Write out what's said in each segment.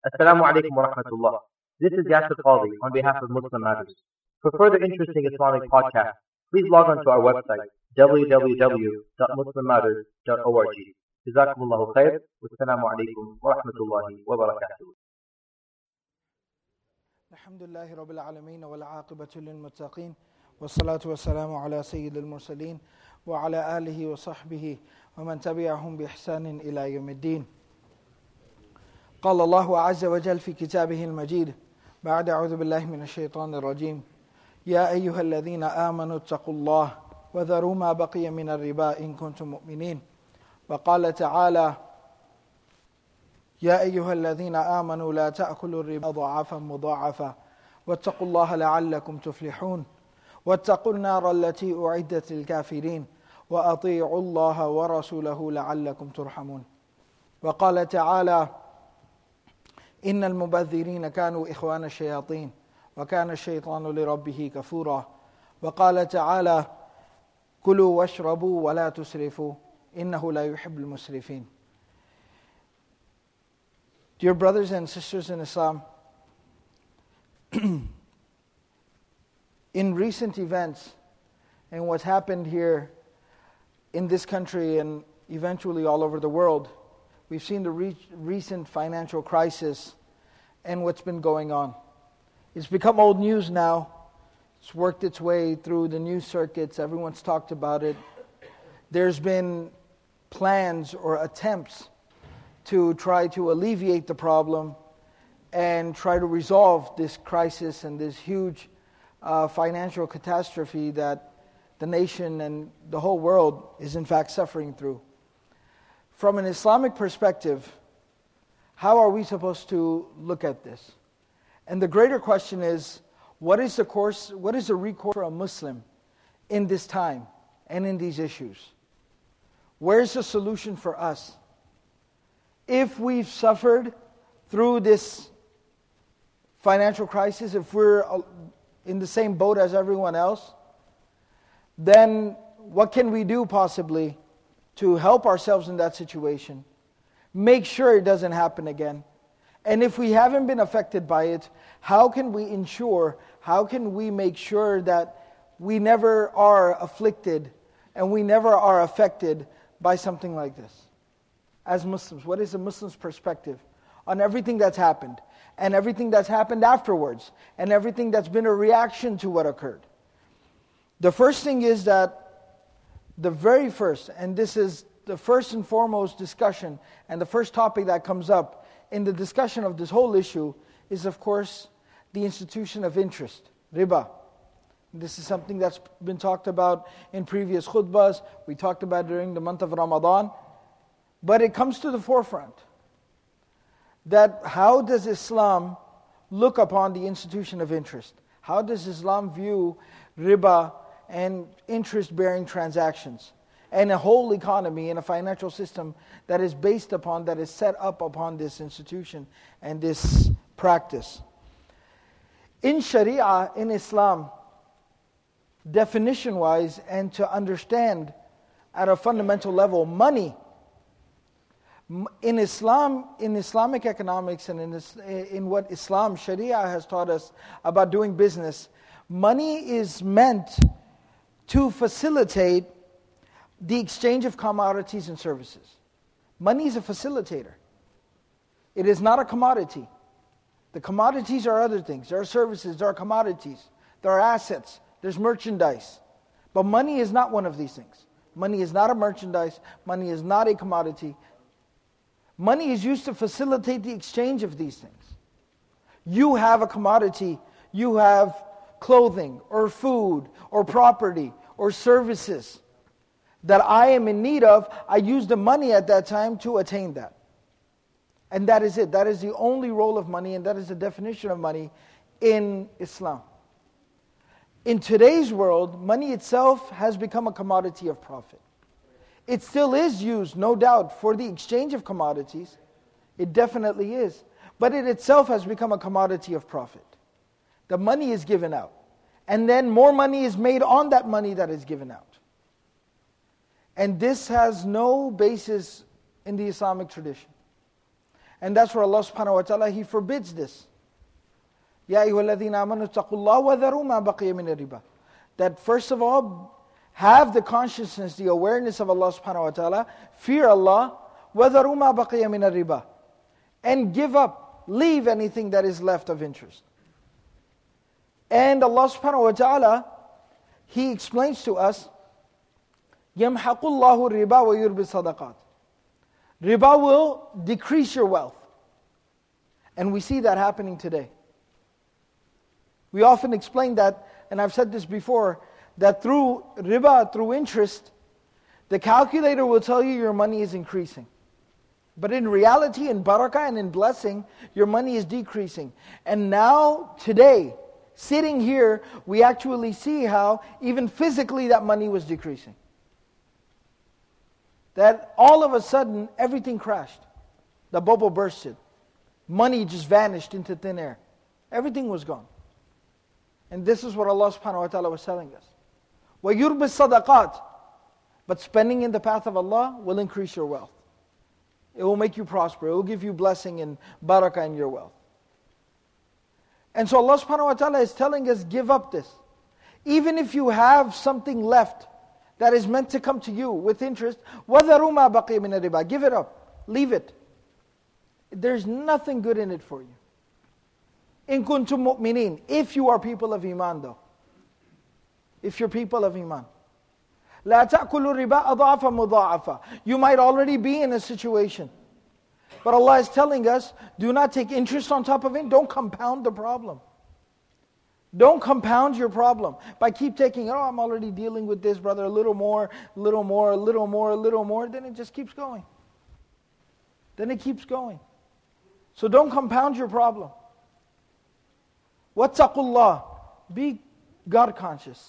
Assalamu alaikum wa rahmatullah. This is Yasir Qadhi on behalf of Muslim Matters. For further interesting Islamic podcasts, please log on to our website www.muslimmatters.org. Jazakumullahu khair. Wassalamu alaikum wa rahmatullahi wa barakatuh. Alhamdulillahi Rabbil Alameen wal aqibatu lil muttaqeen wassalatu wassalamu ala sayyidil mursaleen wa ala alihi wa sahbihi wa man tabi'ahum bi ihsanin ila yawmiddin. قال الله عز وجل في كتابه المجيد بعد أعوذ بالله من الشيطان الرجيم يا أيها الذين آمنوا اتقوا الله وذروا ما بقي من الربا إن كنتم مؤمنين وقال تعالى يا أيها الذين آمنوا لا تأكلوا الربا ضعافا مضاعفا واتقوا الله لعلكم تفلحون واتقوا النار التي أعدت للكافرين وأطيعوا الله ورسوله لعلكم ترحمون وقال تعالى إن المبذرين كانوا إخوان الشياطين وكان الشيطان لربه كفورا وقال تعالى كلوا واشربوا ولا تسرفوا إنه لا يحب المسرفين. Dear brothers and sisters in Islam, in recent events and what's happened here in this country and eventually all over the world, we've seen the recent financial crisis and what's been going on. It's become old news now. It's worked its way through the news circuits. Everyone's talked about it. There's been plans or attempts to try to alleviate the problem and try to resolve this crisis and this huge financial catastrophe that the nation and the whole world is in fact suffering through. From an Islamic perspective, how are we supposed to look at this? And the greater question is, what is the recourse for a Muslim in this time and in these issues? Where's the solution for us? If we've suffered through this financial crisis, if we're in the same boat as everyone else, then what can we do possibly to help ourselves in that situation? Make sure it doesn't happen again. And if we haven't been affected by it, how can we make sure that we never are afflicted and we never are affected by something like this? As Muslims, what is a Muslim's perspective on everything that's happened and everything that's happened afterwards and everything that's been a reaction to what occurred? The first thing is that the very first, and this is the first and foremost discussion and the first topic that comes up in the discussion of this whole issue is, of course, the institution of interest, riba. This is something that's been talked about in previous khutbahs. We talked about during the month of Ramadan. But it comes to the forefront that how does Islam look upon the institution of interest? How does Islam view riba and interest-bearing transactions and a whole economy and a financial system that is based upon, that is set up upon this institution and this practice? In Sharia, in Islam, definition-wise and to understand at a fundamental level, money, in Islam, in Islamic economics and in what Islam, Sharia has taught us about doing business, money is meant to facilitate the exchange of commodities and services. Money is a facilitator. It is not a commodity. The commodities are other things. There are services, there are commodities, there are assets, there's merchandise. But money is not one of these things. Money is not a merchandise. Money is not a commodity. Money is used to facilitate the exchange of these things. You have a commodity, you have clothing or food or property or services that I am in need of. I use the money at that time to attain that. And that is it. That is the only role of money, and that is the definition of money in Islam. In today's world, money itself has become a commodity of profit. It still is used, no doubt, for the exchange of commodities. It definitely is. But it itself has become a commodity of profit. The money is given out. And then more money is made on that money that is given out. And this has no basis in the Islamic tradition. And that's where Allah subhanahu wa ta'ala, He forbids this. يَا أَيُّهَا الَّذِينَ آمَنُوا اتَّقُوا اللَّهَ وَذَرُوا مَا بَقِيَ مِنَ الرِّبَا. That first of all, have the consciousness, the awareness of Allah subhanahu wa ta'ala, fear Allah, وَذَرُوا مَا بَقِيَ مِنَ الرِّبَا. And give up, leave anything that is left of interest. And Allah subhanahu wa ta'ala, He explains to us, يَمْحَقُ اللَّهُ الرِّبَا وَيُرْبِ الصَّدَقَاتِ. Riba will decrease your wealth. And we see that happening today. We often explain that, and I've said this before, that through riba, through interest, the calculator will tell you your money is increasing. But in reality, in barakah and in blessing, your money is decreasing. And now, today, sitting here, we actually see how even physically that money was decreasing. That all of a sudden, everything crashed. The bubble bursted. Money just vanished into thin air. Everything was gone. And this is what Allah subhanahu wa ta'ala was telling us. وَيُرْبِ الصَّدَقَاتِ. But spending in the path of Allah will increase your wealth. It will make you prosper. It will give you blessing and barakah in your wealth. And so Allah subhanahu wa ta'ala is telling us, give up this. Even if you have something left that is meant to come to you with interest, وَذَرُوا مَا بَقِيَ مِنَ الرِّبَا. Give it up. Leave it. There's nothing good in it for you. إِن كُنتُم مُؤْمِنِينَ. If you are people of Iman though. If you're people of Iman. لَا تَأْكُلُوا الرِّبَا أَضْعَافًا مُضَاعَفًا. You might already be in a situation. But Allah is telling us, do not take interest on top of it. Don't compound the problem. Don't compound your problem by keep taking, oh, I'm already dealing with this, brother, a little more, a little more, a little more, a little more. Then it just keeps going. Then it keeps going. So don't compound your problem. Wattaqullah. Be God conscious.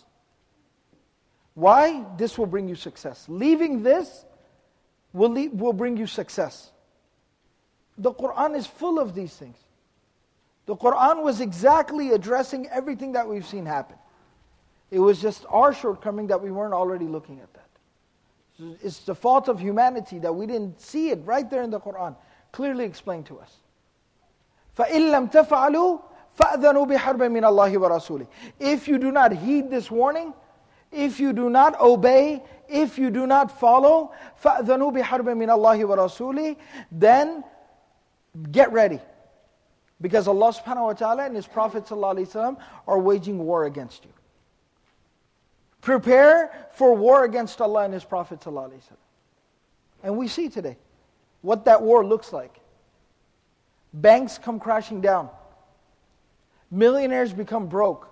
Why? This will bring you success. Leaving this will bring you success. The Quran is full of these things. The Quran was exactly addressing everything that we've seen happen. It was just our shortcoming that we weren't already looking at that. It's the fault of humanity that we didn't see it right there in the Quran, clearly explained to us. فَإِن لَمْ تَفْعَلُوا فَأْذَنُوا بِحَرْبٍ مِّنَ اللَّهِ وَرَسُولِهِ. If you do not heed this warning, if you do not obey, if you do not follow, فَأْذَنُوا بِحَرْبٍ مِّنَ اللَّهِ وَرَسُولِهِ, then get ready. Because Allah subhanahu wa ta'ala and His Prophet sallallahu alaihi wasallam are waging war against you. Prepare for war against Allah and His Prophet sallallahu alaihi wasallam. And we see today what that war looks like. Banks come crashing down. Millionaires become broke.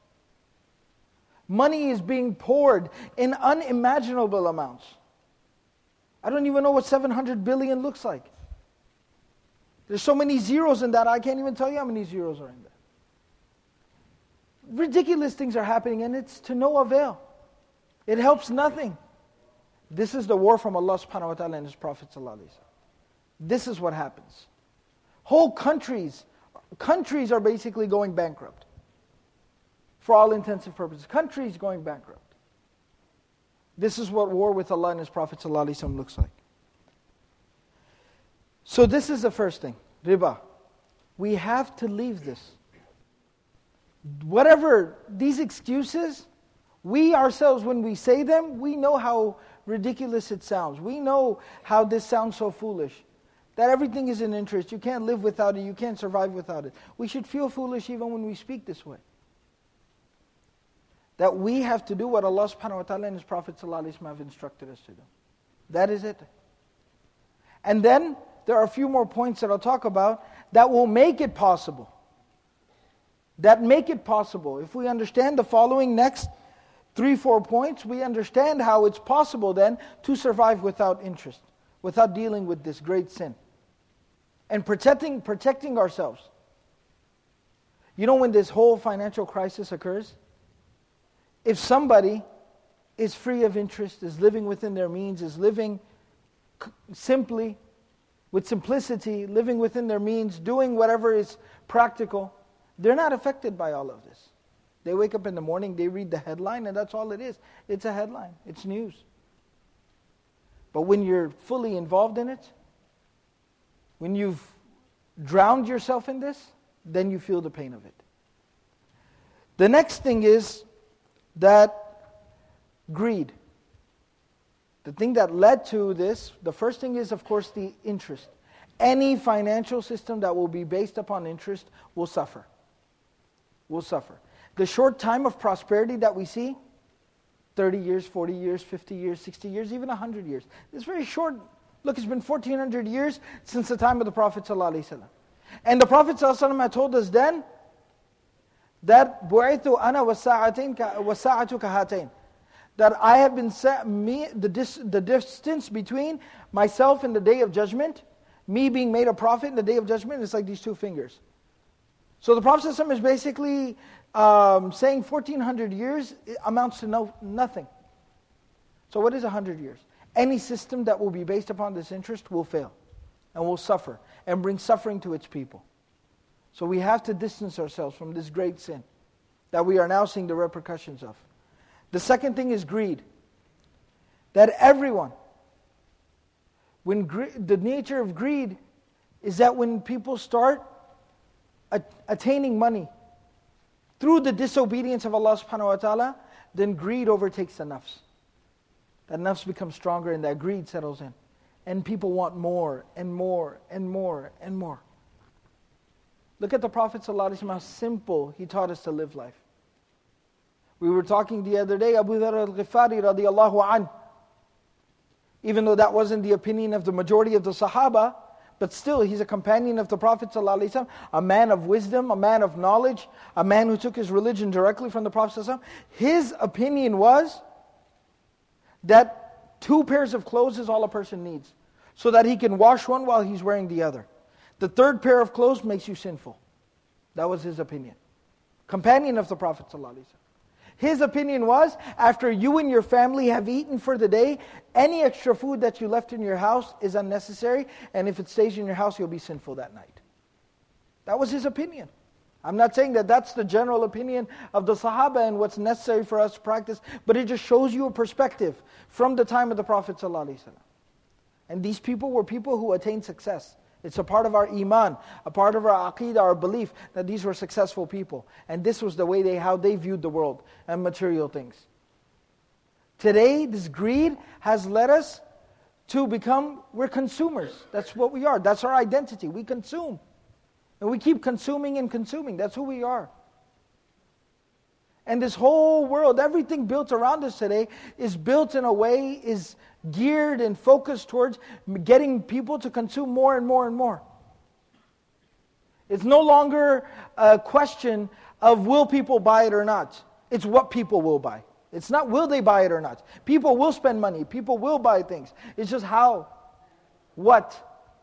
Money is being poured in unimaginable amounts. I don't even know what 700 billion looks like. There's so many zeros in that, I can't even tell you how many zeros are in that. Ridiculous things are happening and it's to no avail. It helps nothing. This is the war from Allah subhanahu wa ta'ala and His Prophet sallallahu alaihi wasallam. This is what happens. Whole countries are basically going bankrupt. For all intents and purposes. Countries going bankrupt. This is what war with Allah and His Prophet sallallahu alaihi wasallam looks like. So this is the first thing, riba. We have to leave this. Whatever these excuses, we ourselves, when we say them, we know how ridiculous it sounds. We know how this sounds so foolish. That everything is in interest. You can't live without it. You can't survive without it. We should feel foolish even when we speak this way. That we have to do what Allah subhanahu wa ta'ala and His Prophet sallallahu alaihi wasallam have instructed us to do. That is it. And then there are a few more points that I'll talk about that will make it possible. That make it possible. If we understand the following next 3-4 points, we understand how it's possible then to survive without interest, without dealing with this great sin. And protecting ourselves. You know, when this whole financial crisis occurs, if somebody is free of interest, is living within their means, is living simply, with simplicity, living within their means, doing whatever is practical, they're not affected by all of this. They wake up in the morning, they read the headline, and that's all it is. It's a headline. It's news. But when you're fully involved in it, when you've drowned yourself in this, then you feel the pain of it. The next thing is that greed. The thing that led to this, the first thing is, of course, the interest. Any financial system that will be based upon interest will suffer. Will suffer. The short time of prosperity that we see, 30 years, 40 years, 50 years, 60 years, even 100 years. It's very short. Look, it's been 1400 years since the time of the Prophet ﷺ. And the Prophet ﷺ had told us then that بُعِثُ أَنَا وَالسَّاعَةُ كَهَاتَيْنِ, that I have been set, the distance between myself and the Day of Judgment, me being made a prophet in the Day of Judgment, is like these two fingers. So the Prophet ﷺ is basically saying 1400 years amounts to nothing. So what is 100 years? Any system that will be based upon this interest will fail and will suffer and bring suffering to its people. So we have to distance ourselves from this great sin that we are now seeing the repercussions of. The second thing is greed. That everyone, the nature of greed is that when people start attaining money through the disobedience of Allah subhanahu wa ta'ala, then greed overtakes the nafs. That nafs becomes stronger and that greed settles in. And people want more and more and more and more. Look at the Prophet ﷺ, how simple he taught us to live life. We were talking the other day, Abu Dharr al-Ghifari radiallahu anh. Even though that wasn't the opinion of the majority of the Sahaba, but still he's a companion of the Prophet ﷺ, a man of wisdom, a man of knowledge, a man who took his religion directly from the Prophet ﷺ. His opinion was that 2 pairs of clothes is all a person needs, so that he can wash one while he's wearing the other. The 3rd pair of clothes makes you sinful. That was his opinion. Companion of the Prophet ﷺ. His opinion was, after you and your family have eaten for the day, any extra food that you left in your house is unnecessary, and if it stays in your house, you'll be sinful that night. That was his opinion. I'm not saying that that's the general opinion of the Sahaba and what's necessary for us to practice, but it just shows you a perspective from the time of the Prophet ﷺ. And these people were people who attained success. It's a part of our iman, a part of our aqeedah, our belief that these were successful people. And this was the way how they viewed the world and material things. Today, this greed has led us to we're consumers. That's what we are. That's our identity. We consume. And we keep consuming and consuming. That's who we are. And this whole world, everything built around us today is built in a way, is geared and focused towards getting people to consume more and more and more. It's no longer a question of will people buy it or not. It's what people will buy. It's not will they buy it or not. People will spend money. People will buy things. It's just how, what.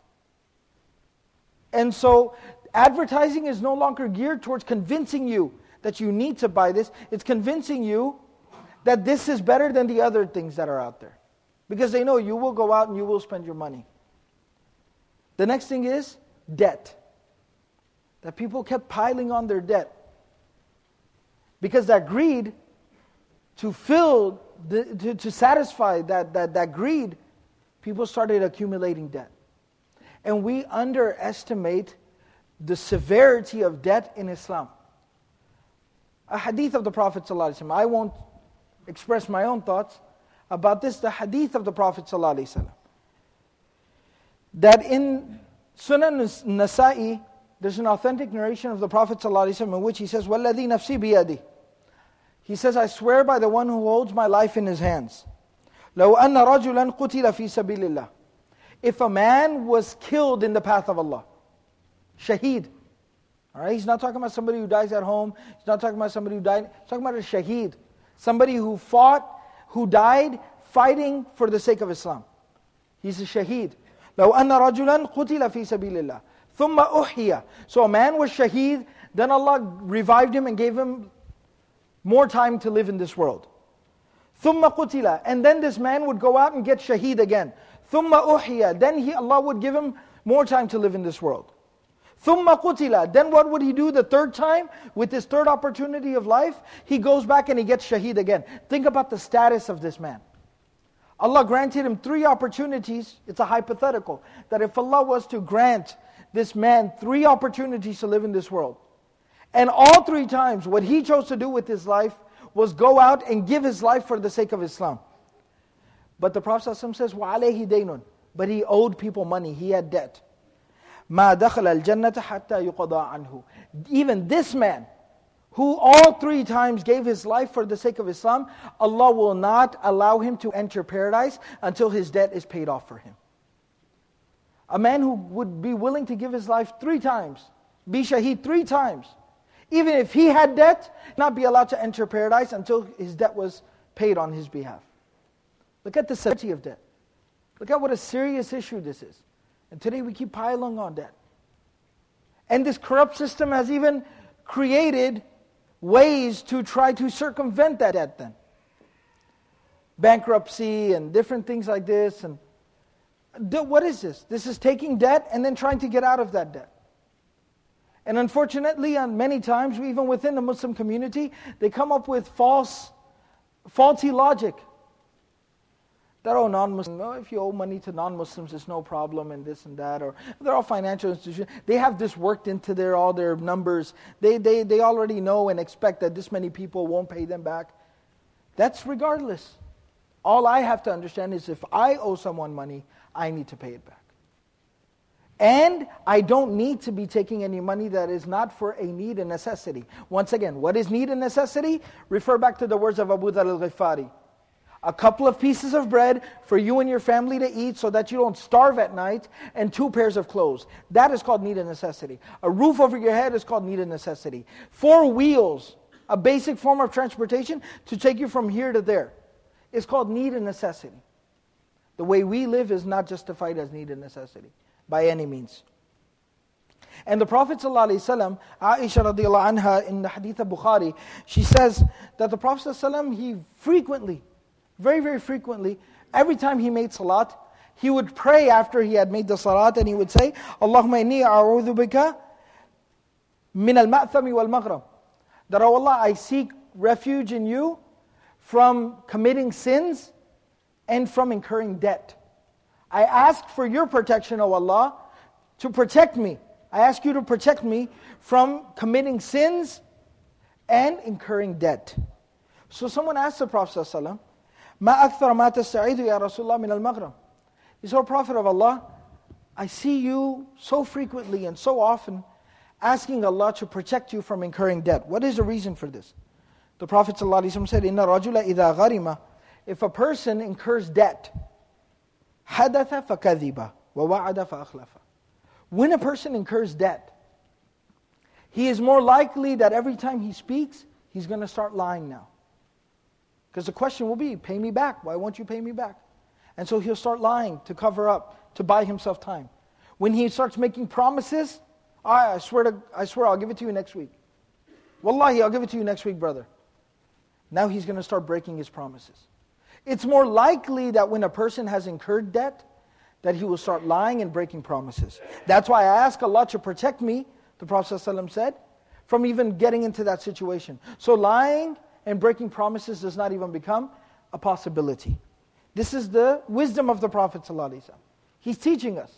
And so advertising is no longer geared towards convincing you that you need to buy this. It's convincing you that this is better than the other things that are out there. Because they know you will go out and you will spend your money. The next thing is debt. That people kept piling on their debt. Because that greed, to satisfy that greed, people started accumulating debt. And we underestimate the severity of debt in Islam. A hadith of the Prophet ﷺ. I won't express my own thoughts about this. The hadith of the Prophet ﷺ. That in Sunan Nasa'i, there's an authentic narration of the Prophet ﷺ in which he says, وَالَّذِي نَفْسِي بِيَدِهِ. He says, I swear by the one who holds my life in his hands. لَوْ أَنَّ رَجُلًا قُتِلَ فِي سَبِيلِ اللَّهِ. If a man was killed in the path of Allah, shaheed. All right, he's not talking about somebody who dies at home. He's not talking about somebody who died. He's talking about a shaheed. Somebody who fought, who died fighting for the sake of Islam. He's a shaheed. لَوْ أَنَّ رَجُلًا قُتِلَ فِي سَبِيلِ اللَّهِ ثُمَّ أُحْيَ. So a man was shaheed, then Allah revived him and gave him more time to live in this world. ثُمَّ قُتِلَ. And then this man would go out and get shaheed again. ثُمَّ أُحْيَ. Then Allah would give him more time to live in this world. ثُمَّ قُتِلَ. Then what would he do the 3rd time? With his 3rd opportunity of life, he goes back and he gets shaheed again. Think about the status of this man. Allah granted him 3 opportunities. It's a hypothetical. That if Allah was to grant this man 3 opportunities to live in this world. And all 3 times, what he chose to do with his life was go out and give his life for the sake of Islam. But the Prophet ﷺ says, وَعَلَيْهِ دَيْنٌ. But he owed people money, he had debt. مَا دَخَلَ الْجَنَّةَ حَتَّى يُقَضَى عَنْهُ. Even this man, who all 3 times gave his life for the sake of Islam, Allah will not allow him to enter paradise until his debt is paid off for him. A man who would be willing to give his life 3 times, be shaheed 3 times, even if he had debt, not be allowed to enter paradise until his debt was paid on his behalf. Look at the severity of debt. Look at what a serious issue this is. And today we keep piling on debt. And this corrupt system has even created ways to try to circumvent that debt then. Bankruptcy and different things like this. And what is this? This is taking debt and then trying to get out of that debt. And unfortunately, many times, even within the Muslim community, they come up with faulty logic. That, non-Muslim, if you owe money to non-Muslims, it's no problem, and this and that. Or they're all financial institutions. They have this worked into all their numbers. They already know and expect that this many people won't pay them back. That's regardless. All I have to understand is if I owe someone money, I need to pay it back. And I don't need to be taking any money that is not for a need and necessity. Once again, what is need and necessity? Refer back to the words of Abu Dharr al-Ghifari. A couple of pieces of bread for you and your family to eat so that you don't starve at night, and 2 pairs of clothes. That is called need and necessity. A roof over your head is called need and necessity. 4 wheels, a basic form of transportation to take you from here to there, is called need and necessity. The way we live is not justified as need and necessity by any means. And the Prophet ﷺ, Aisha radiallahu anha, in the hadith of Bukhari, she says that the Prophet ﷺ, he frequently, very, very frequently, every time he made salat, he would pray after he had made the salat, and he would say, Allahumma inni a'udhu bika min al-ma'thami wal-maghrab. That, oh Allah, I seek refuge in you from committing sins and from incurring debt. I ask for your protection, O Allah, to protect me. I ask you to protect me from committing sins and incurring debt. So someone asked the Prophet ﷺ, مَا أَكْثَرَ مَا تَسْتَعِيدُ يَا رَسُولَ اللَّهِ مِنَ الْمَغْرَمِ. He said, O Prophet of Allah, I see you so frequently and so often asking Allah to protect you from incurring debt. What is the reason for this? The Prophet ﷺ said, إِنَّ الرَّجُلَ إِذَا غَرِمَ. If a person incurs debt, حَدَثَ فَكَذِبَ وَوَعَدَ فَأَخْلَفَ. When a person incurs debt, he is more likely that every time he speaks, he's going to start lying now. Because the question will be, pay me back. Why won't you pay me back? And so he'll start lying to cover up, to buy himself time. When he starts making promises, I swear I'll give it to you next week. Wallahi, I'll give it to you next week, brother. Now he's going to start breaking his promises. It's more likely that when a person has incurred debt, that he will start lying and breaking promises. That's why I ask Allah to protect me, the Prophet ﷺ said, from even getting into that situation. So lying and breaking promises does not even become a possibility. This is the wisdom of the Prophet ﷺ. He's teaching us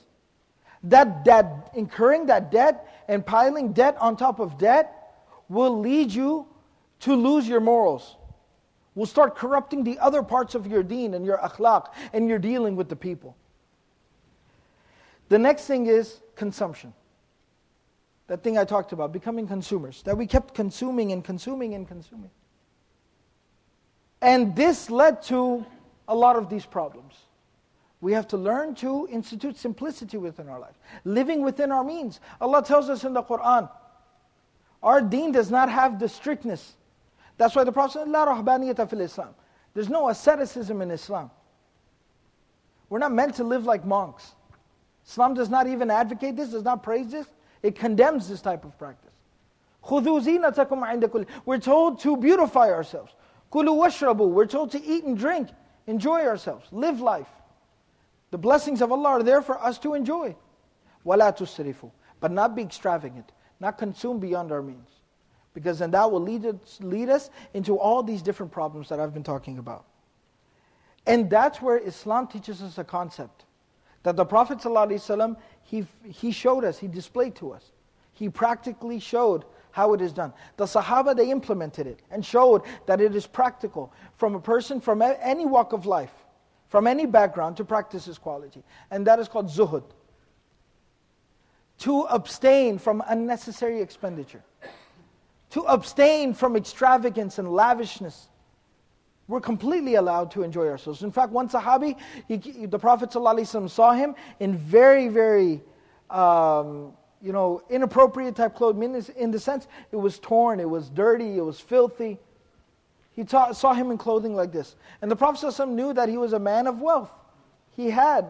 that incurring that debt and piling debt on top of debt will lead you to lose your morals. Will start corrupting the other parts of your deen and your akhlaq and your dealing with the people. The next thing is consumption. That thing I talked about, becoming consumers. That we kept consuming and consuming and consuming. And this led to a lot of these problems. We have to learn to institute simplicity within our life. Living within our means. Allah tells us in the Qur'an, our deen does not have the strictness. That's why the Prophet said, La rahbaniyata fil Islam. There's no asceticism in Islam. We're not meant to live like monks. Islam does not even advocate this, does not praise this. It condemns this type of practice. خُذُوا زِينَتَكُمْ عِنْدَ كُلِّ. We're told to beautify ourselves. كُلُوا وَاشْرَبُوا. We're told to eat and drink, enjoy ourselves, live life. The blessings of Allah are there for us to enjoy. وَلَا تُسْرِفُوا. But not be extravagant, not consume beyond our means. Because then that will lead us into all these different problems that I've been talking about. And that's where Islam teaches us a concept. That the Prophet ﷺ, he showed us, he displayed to us. He practically showed how it is done. The Sahaba, they implemented it and showed that it is practical from a person from any walk of life, from any background, to practice this quality. And that is called zuhud. To abstain from unnecessary expenditure. To abstain from extravagance and lavishness. We're completely allowed to enjoy ourselves. In fact, one Sahabi, the Prophet ﷺ saw him in very, very inappropriate type clothing, in the sense it was torn, it was dirty, it was filthy. He saw him in clothing like this. And the Prophet ﷺ knew that he was a man of wealth. He had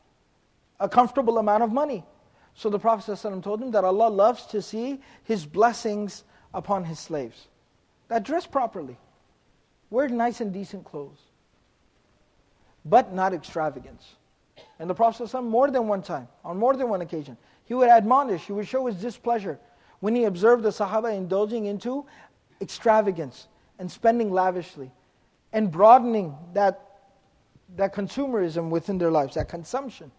a comfortable amount of money. So the Prophet ﷺ told him that Allah loves to see His blessings upon His slaves. That dress properly. Wear nice and decent clothes. But not extravagance. And the Prophet ﷺ, more than one time, on more than one occasion, he would admonish, he would show his displeasure when he observed the Sahaba indulging into extravagance and spending lavishly and broadening that consumerism within their lives, that consumption.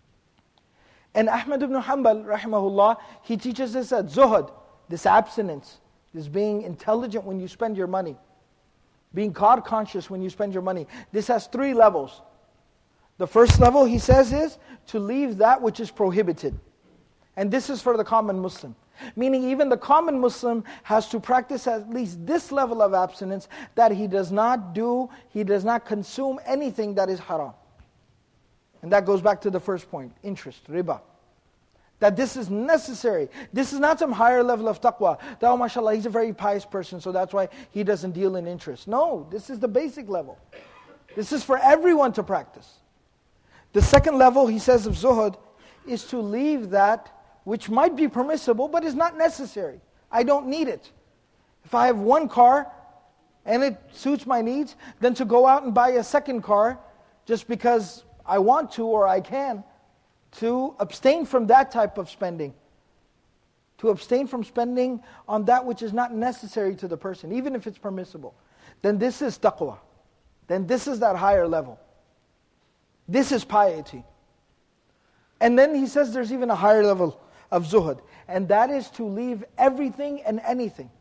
And Ahmad ibn Hanbal, rahimahullah, he teaches us that zuhud, this abstinence, this being intelligent when you spend your money, being God conscious when you spend your money. This has 3 levels. The first level, he says, is to leave that which is prohibited. And this is for the common Muslim. Meaning even the common Muslim has to practice at least this level of abstinence, that he does not consume anything that is haram. And that goes back to the first point, interest, riba. That this is necessary. This is not some higher level of taqwa. That, oh mashallah, he's a very pious person, so that's why he doesn't deal in interest. No, this is the basic level. This is for everyone to practice. The second level, he says, of zuhud, is to leave that which might be permissible, but is not necessary. I don't need it. If I have one car, and it suits my needs, then to go out and buy a second car, just because I want to or I can, to abstain from that type of spending. To abstain from spending on that which is not necessary to the person, even if it's permissible. Then this is taqwa. Then this is that higher level. This is piety. And then he says there's even a higher level of zuhud. And that is to leave everything and anything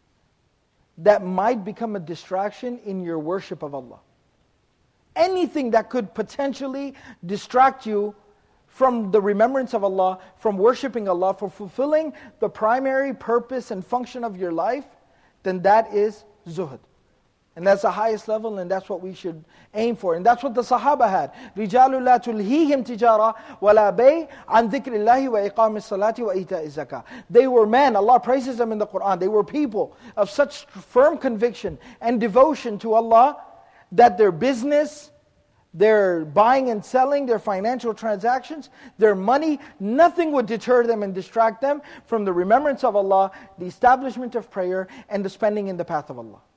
that might become a distraction in your worship of Allah. Anything that could potentially distract you from the remembrance of Allah, from worshiping Allah, from fulfilling the primary purpose and function of your life, then that is zuhud. And that's the highest level, and that's what we should aim for. And that's what the Sahaba had. رِجَالُ لَا تُلْهِيهِمْ تِجَارَةً وَلَا بَيْعٌ عَنْ ذِكْرِ اللَّهِ وَإِقَامِ الصَّلَاةِ وَإِيتَاءِ الزَّكَاةِ. They were men, Allah praises them in the Qur'an. They were people of such firm conviction and devotion to Allah that their business, their buying and selling, their financial transactions, their money, nothing would deter them and distract them from the remembrance of Allah, the establishment of prayer, and the spending in the path of Allah.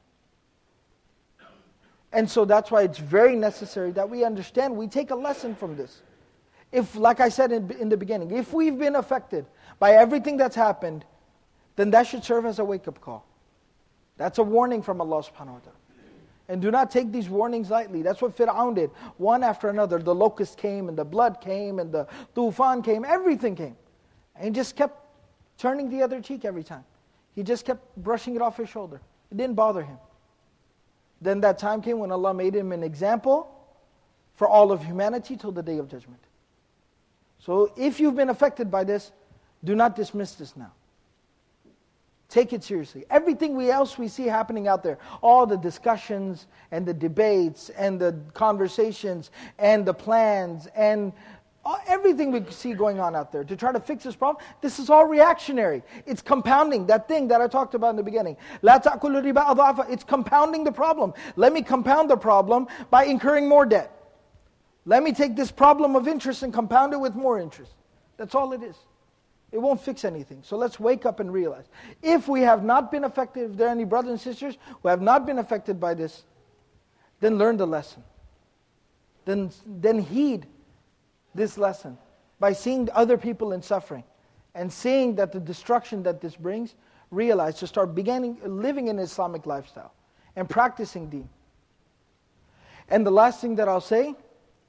And so that's why it's very necessary that we understand, we take a lesson from this. If, like I said in the beginning, if we've been affected by everything that's happened, then that should serve as a wake-up call. That's a warning from Allah subhanahu wa ta'ala. And do not take these warnings lightly. That's what Fir'aun did. One after another, the locust came, and the blood came, and the tufan came, everything came. And he just kept turning the other cheek every time. He just kept brushing it off his shoulder. It didn't bother him. Then that time came when Allah made him an example for all of humanity till the Day of Judgment. So if you've been affected by this, do not dismiss this now. Take it seriously. Everything else we see happening out there, all the discussions and the debates and the conversations and the plans and everything we see going on out there to try to fix this problem, this is all reactionary. It's compounding that thing that I talked about in the beginning. لا تأكلوا الربا أضعافا. It's compounding the problem. Let me compound the problem by incurring more debt. Let me take this problem of interest and compound it with more interest. That's all it is. It won't fix anything. So let's wake up and realize. If we have not been affected, if there are any brothers and sisters who have not been affected by this, then learn the lesson. Then heed this lesson by seeing other people in suffering and seeing that the destruction that this brings, realize to start living an Islamic lifestyle and practicing deen. And the last thing that I'll say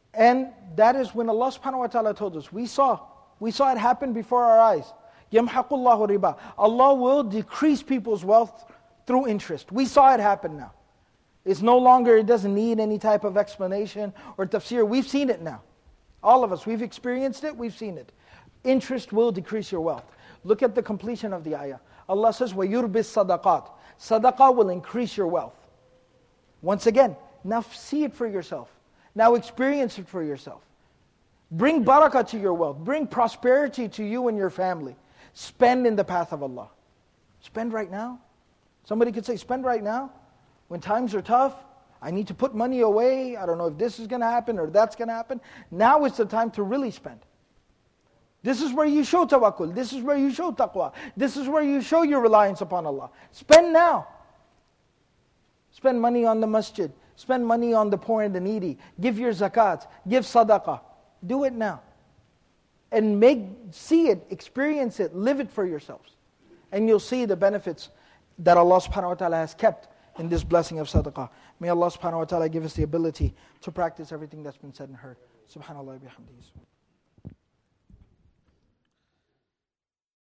And that is when Allah subhanahu wa ta'ala told us, we saw it happen before our eyes. يَمْحَقُ اللَّهُ riba. Allah will decrease people's wealth through interest. We saw it happen now. It's no longer, it doesn't need any type of explanation or tafsir. We've seen it now. All of us, we've experienced it, we've seen it. Interest will decrease your wealth. Look at the completion of the ayah. Allah says, وَيُرْبِي الصَّدَقَاتِ. Sadaqah will increase your wealth. Once again, now see it for yourself. Now experience it for yourself. Bring barakah to your wealth. Bring prosperity to you and your family. Spend in the path of Allah. Spend right now. Somebody could say, spend right now. When times are tough, I need to put money away. I don't know if this is going to happen or that's going to happen. Now is the time to really spend. This is where you show tawakkul. This is where you show taqwa. This is where you show your reliance upon Allah. Spend now. Spend money on the masjid. Spend money on the poor and the needy. Give your zakat. Give sadaqah. Do it now. And see it, experience it, live it for yourselves. And you'll see the benefits that Allah subhanahu wa ta'ala has kept in this blessing of sadaqah. May Allah subhanahu wa ta'ala give us the ability to practice everything that's been said and heard. Subhanallah wa bihamdihi.